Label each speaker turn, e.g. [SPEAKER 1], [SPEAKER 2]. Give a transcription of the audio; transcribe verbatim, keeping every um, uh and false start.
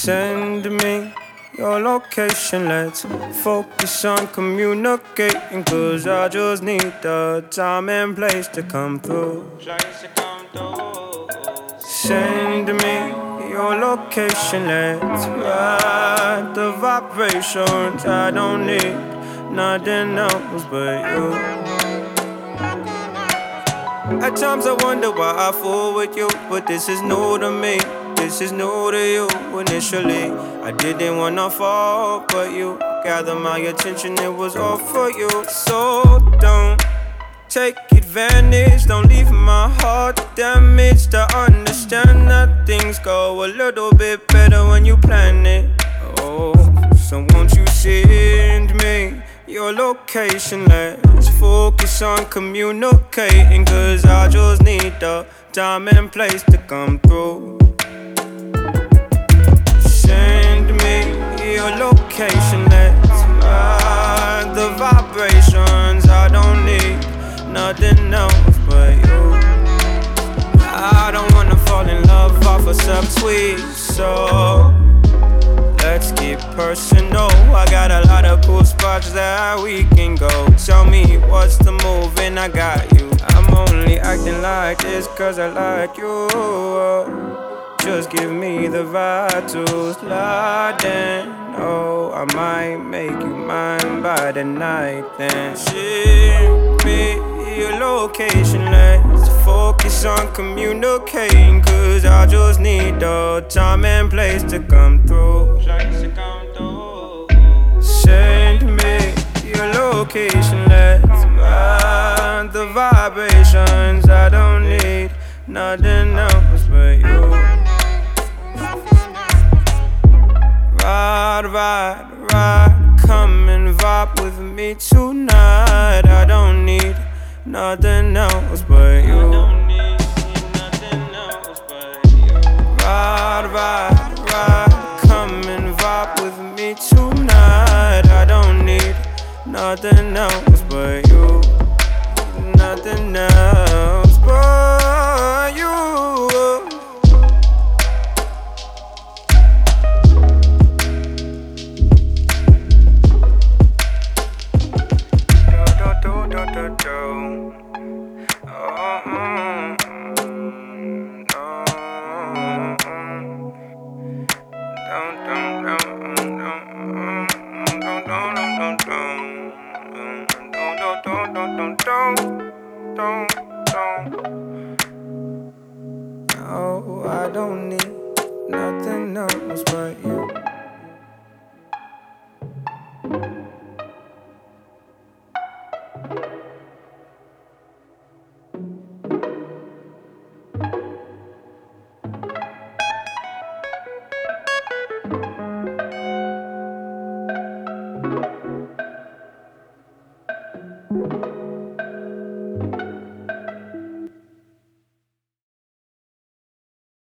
[SPEAKER 1] Send me your location, let's focus on communicating. Cause I just need the time and place to come through. Send me your location, let's ride the vibrations. I don't need nothing else but you. At times I wonder why I fool with you, but this is new to me. This is new to you. Initially, I didn't wanna fall, but you gathered my attention, it was all for you. So don't take advantage, don't leave my heart damaged. I understand that things go a little bit better when you plan it. Oh, so won't you send me your location? Let's focus on communicating. Cause I just need the time and place to come through. Send me your location, let's ride the vibrations. I don't need nothing else but you. I don't wanna fall in love off a subtweet, so let's get personal. I got a lot of cool spots that we can go. Tell me what's the move and I got you. I'm only acting like this cause I like you. Just give me the vibe to slide in. Oh, I might make you mine by the night then. Ship me your location, let's focus on communicating. Cause I just need the time and place to come through. Send me your location, let's ride the vibrations. I don't need nothing else but you. Ride, ride, ride, come and vibe with me tonight. I don't need nothing else but you. Ride, ride, ride, come and vibe with me tonight. I don't need nothing else but you. Nothing else but you. Oh, I don't need nothing else but you.